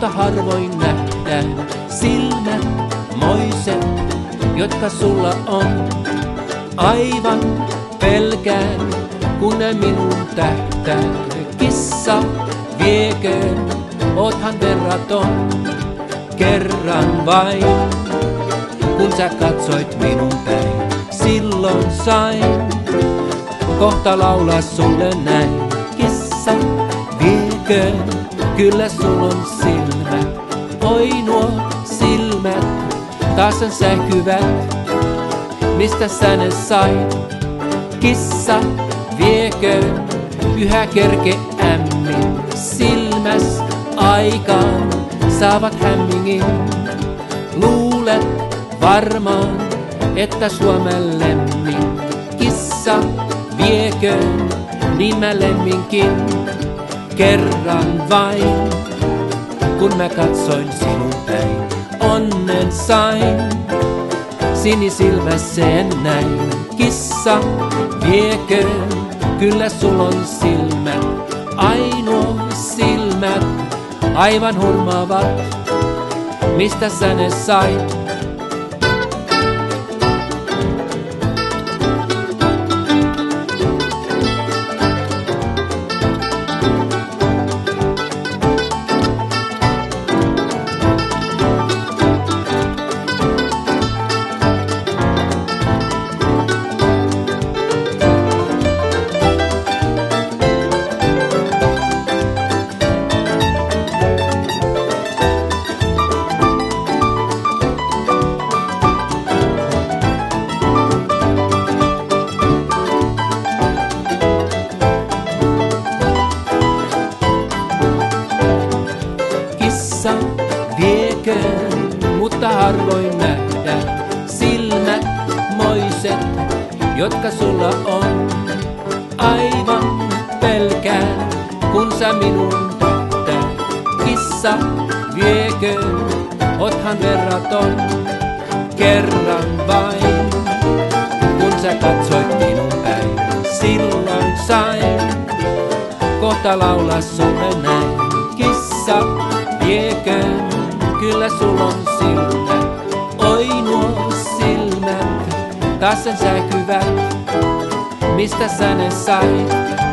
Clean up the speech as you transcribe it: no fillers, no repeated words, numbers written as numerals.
mutta harvoin nähdään silmät moiset, jotka sulla on. Aivan pelkään, kun ne minun tähtää. Kissa, vieköön, oothan verraton. Kerran vain, kun sä katsoit minun päin, silloin sain kohta laulaa sulle näin. Kissa, vieköön, kyllä sul on silmät. Oi nuo silmät, taas sen säkyvät. Mistä sä ne sait? Kissa, vieköön, yhä kerkeämmin. Silmäs aikaan saavat hämmingin. Luulet varmaan, että Suomen lemmin. Kissa, vieköön, niin mä lemminkin. Kerran vain, kun mä katsoin sinun päin, onnen sain. Sinisilmäseen näin. Kissa, vieköön, kyllä sul on silmät. Ainoa silmät, aivan hurmaavat. Mistä sä ne sait? Kissa, vieköön, mutta harvoin nähdään silmät moiset, jotka sulla on. Aivan pelkään, kun sä minun tähtää. Kissa, vieköön, oothan verraton. Kerran vain, kun sä katsoit minun päin, silloin sain kohta laulaa sulle näin. Kissa, vieköön, kyllä sul on silmät. Oi nuo silmät, taas sen säkyvät. Mistä sä ne sait?